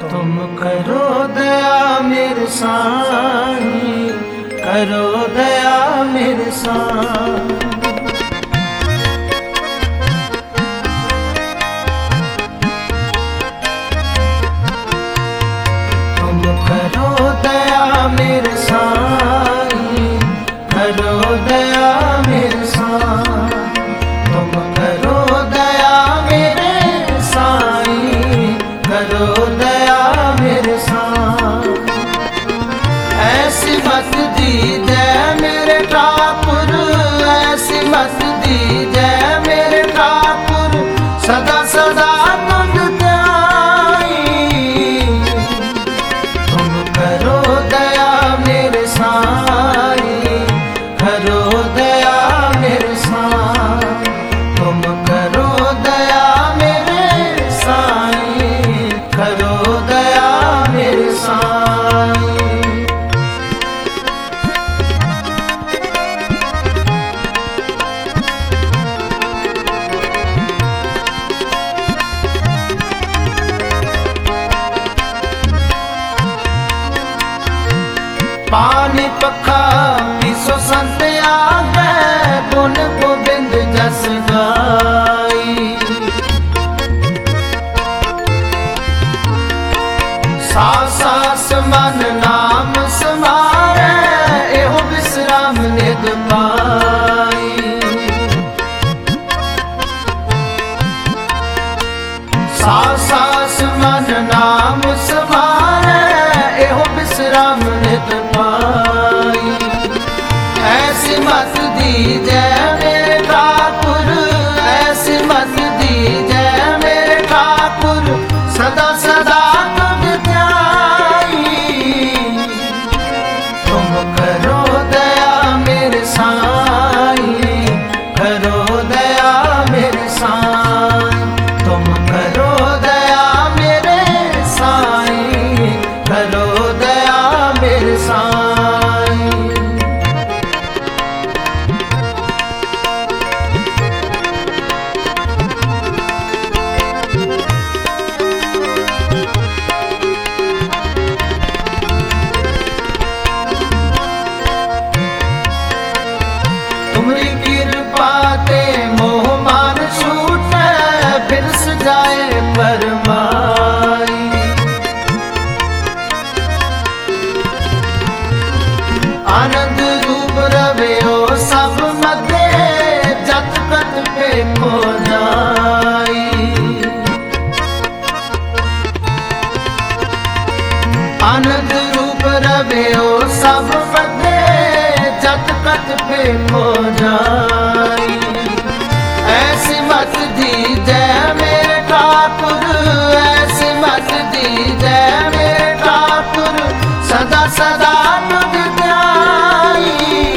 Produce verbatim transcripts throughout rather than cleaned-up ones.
तुम करो दया मेरे साईं, करो दया मेरे साईं। तुम करो दया मेरे साईं, करो दया मेरे साईं। तुम करो दया मेरे साईं, करो दया मेरे साईं। ऐसी मत दीजिए मेरे ठाकुर, ऐसी मत दीजिए मेरे ठाकुर, सदा सदा तुझ ध्याई। तुम करो दया मेरे साईं, करो दया मेरे साईं। तुम करो दया मेरे साईं, करो दया मेरे साईं। पानी पखा पीसो संत आगे, गुण गोबिंद जस गाई। सास सास मन नाम समारे, एहो विश्राम निध पाई। सास सास मन नाम समारे, एहो विश्राम निध पाई। ऐसी मत दीजिए मेरे ठाकुर, ऐसी मत दीजिए मेरे ठाकुर, सदा सदा तुझ ध्याई। तुम करो दया मेरे साईं, करो दया मेरे साईं। तुम करो दया मेरे साईं, करो दया मेरे साईं। तुम्हारी कृपा ते मोह मान छूटे, बिरस जाए परमाई। आनंद रूप रवे ओ सब मते, जत कत पे खो जाई। आनंद रूप रवे ओ सब मते, जत कत पे खो जाई। ऐसी मत दीजिए मेरे ठाकुर, ऐसी मत दीजिए मेरे ठाकुर, सदा सदा तुझ ध्याई।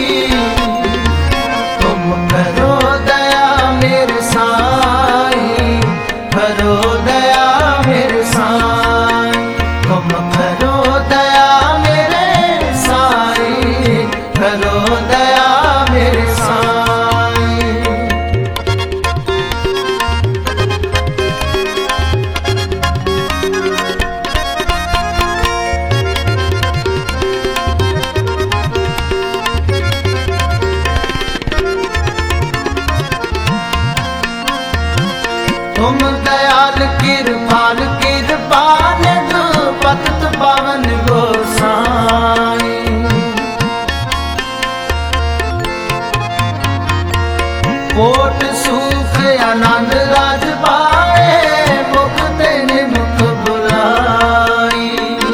तुम करो दया मेरे साईं, करो दया मेरे साईं। तुम करो दया मेरे साईं, करो दया मेरे साईं। तुम दयाल कृपाल कृपाल, पतित पावन गोसाई। कोट सुख आनंद राज पाए, मुख तेने मुख बुलाई।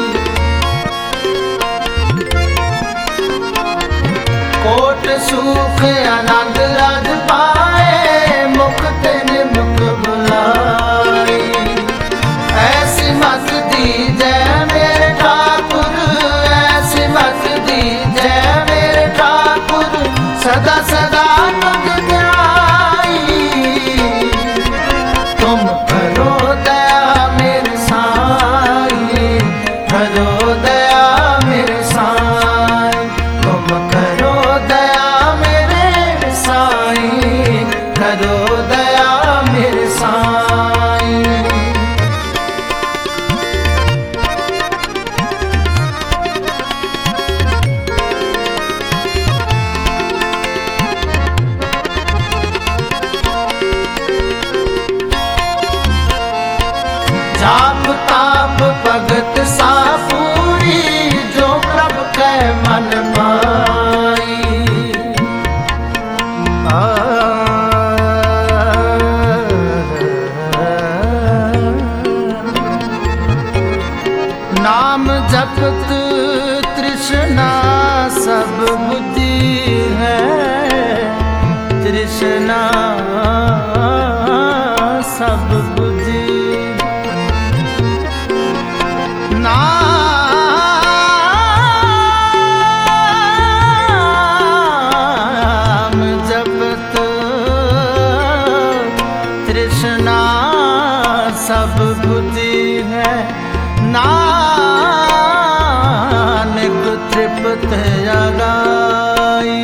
कोट सुख आनंद राज पाए, मुख तेने मुख बुलाई। नाम जपत तृष्णा सब बुद्धि है, तृष्णा सब बुद्धि। नाम जपत तृष्णा सब बुद्धि है, नानक तृप्त अगाई।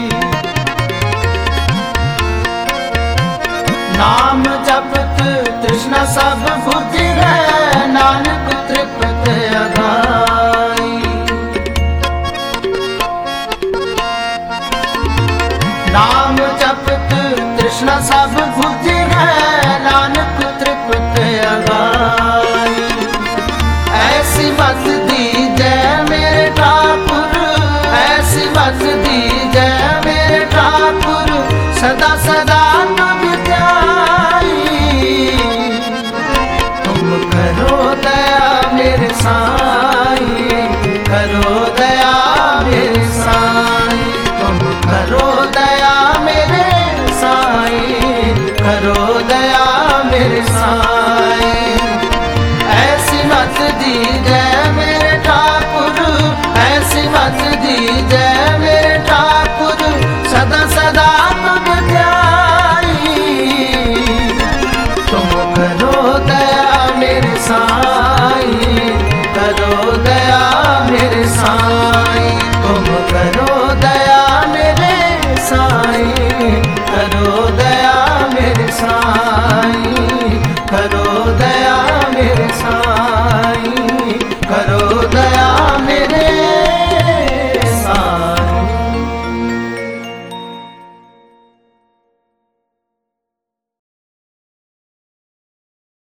नाम जपत तृष्णा सब बुद्धि है, नानक तृप्त अगाई। नाम जपत तृष्णा सब बुद्धि है, नानक तृप्त अगाई। ऐसी मत दीजै मेरे ठाकुर, ऐसी मत दीजै मेरे ठाकुर, सदा सदा तुम ध्याई। तुम करो दया मेरे साई, करो दया मेरे साई, तुम करो दया मेरे साई, करो दया मेरे साई। ऐसी मत दीजै मेरे ठाकुर, ऐसी मत दीजै मेरे ठाकुर, सदा सदा तुम ध्याई। तुम करो दया मेरे साई, करो दया मेरे साई, तुम करो दया मेरे साई, करो दया मेरे साई, करो दया मेरे साई, करो दया मेरे